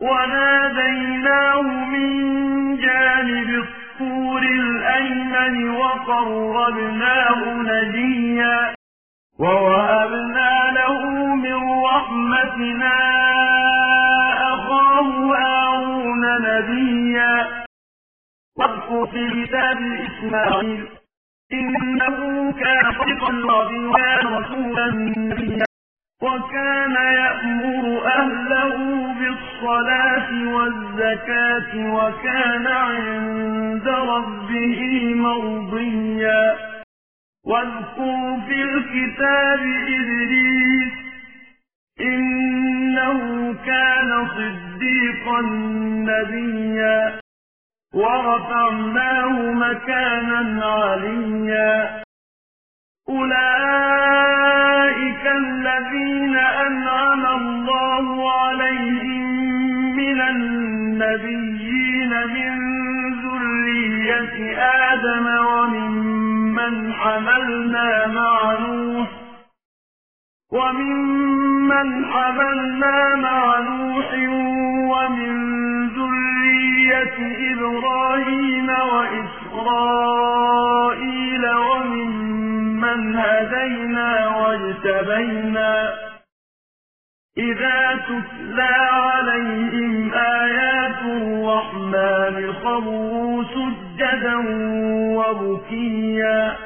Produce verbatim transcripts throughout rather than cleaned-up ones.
وناديناه من جانب الطور الأيمن وقربناه نجيا ووهبنا له من رحمتنا أخاه هارون نبيا واذكر في الكتاب إسماعيل إنه كان صديقا الوعد وكان رسولا نبيا وكان يأمر أهله بالصلاة والزكاة وكان عند ربه مرضيا واذكر في الكتاب إدريس إنه كان صديقا نبيا ورفعناه مكانا عليا أولئك الذين أنعم الله عليهم من النبيين من ذرية آدم وممن حملنا مع نوح وممن حملنا مع نوح ومن ذرية إبراهيم وإسرائيل وممن هدينا واجتبينا إذا تتلى عليهم آيات الرحمن خروا سجدا وبكيا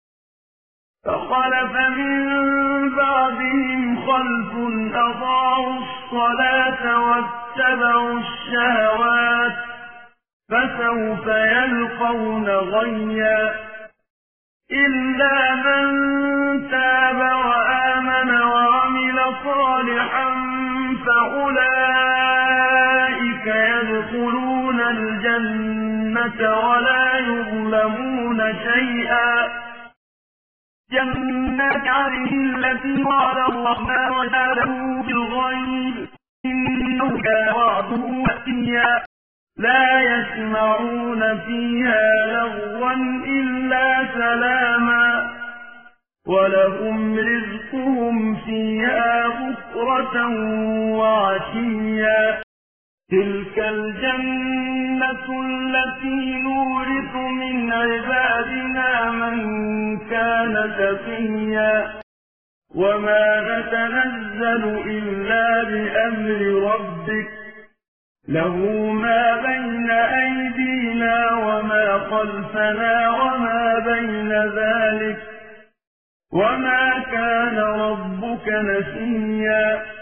فخلف من بعدهم خلف أضاعوا الصلاة واتبعوا الشهوات فسوف يلقون غيا إلا من تاب وآمن وعمل صالحا فأولئك يدخلون الجنة ولا يظلمون شيئا جنات عدن التي وعد الرحمن عباده بالغيب إنه كان وعده مأتيا لا يسمعون فيها لغوا إلا سلاما ولهم رزقهم فيها بكرة وعشيا تلك الجنة التي نورث من عبادنا من كان تقيا وما نتنزل إلا بأمر ربك له ما بين أيدينا وما خلفنا وما بين ذلك وما كان ربك نسيا